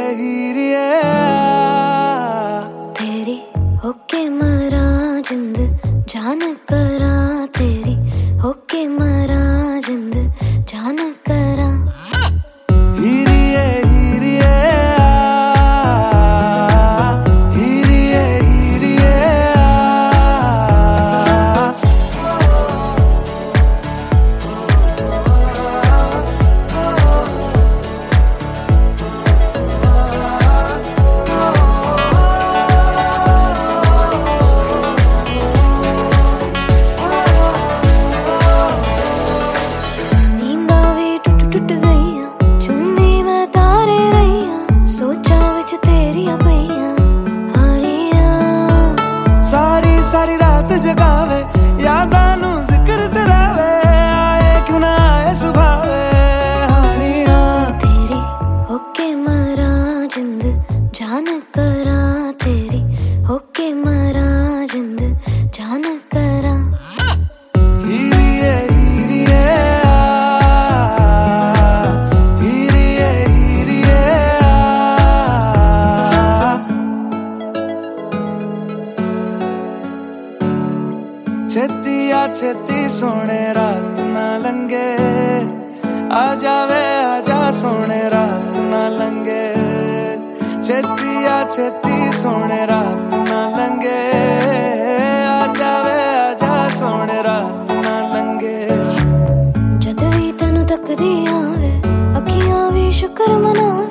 हीरिए तेरी होके मरा जिंद जान करा, तेरी होके मरा जिंद जान करा। हीरिए हीरिए हीरिए हीरिए सारी रात जगावे यादां नू जिक्र तरावे, आए क्यों ना आए सुभावे हानियां। तेरी होके मरा जिंद जान करा, तेरी होके मरा जिंद जान करा। हीरिए हीरिए हीरिए हीरिए छेती आ छेती सोने रात ना लंगे, आ जावे आजा सोने रात ना लंगे। छेती आ छेती सोने रात ना लंगे, आ जावे आजा सोने रात ना लंगे। जद भी तेनू तकदी आवे अखियां भी शुक्र मनावे।